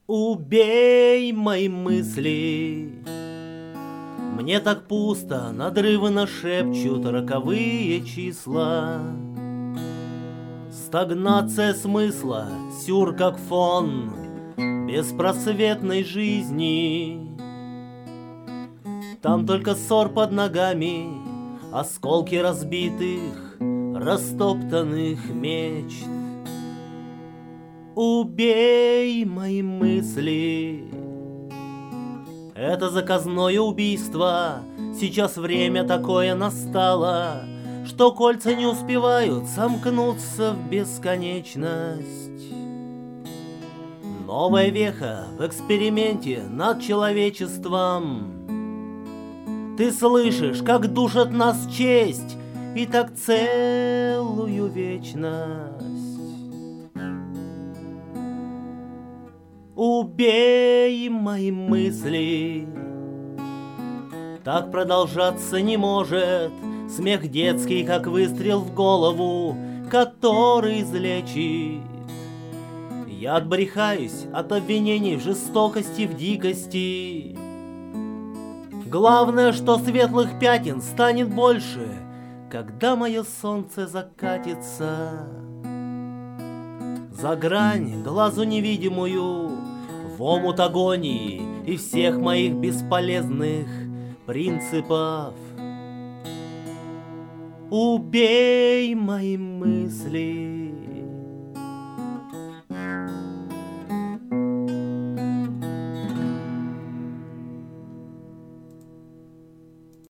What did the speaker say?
Убей мои мысли. Мне так пусто, надрывно шепчут роковые числа. Стагнация смысла, сюр как фон беспросветной жизни. Там только ссор под ногами, осколки разбитых, растоптанных мечт. Убей мои мысли. Это заказное убийство. Сейчас время такое настало, что кольца не успевают сомкнуться в бесконечность. Новая веха в эксперименте над человечеством. Ты слышишь, как душат нас честь и так целую вечность. Убей мои мысли. Так продолжаться не может. Смех детский, как выстрел в голову, который излечит. Я отбрехаюсь от обвинений в жестокости, в дикости. Главное, что светлых пятен станет больше, когда мое солнце закатится за грань глазу невидимую, в омут агонии и всех моих бесполезных принципов. Убей мои мысли.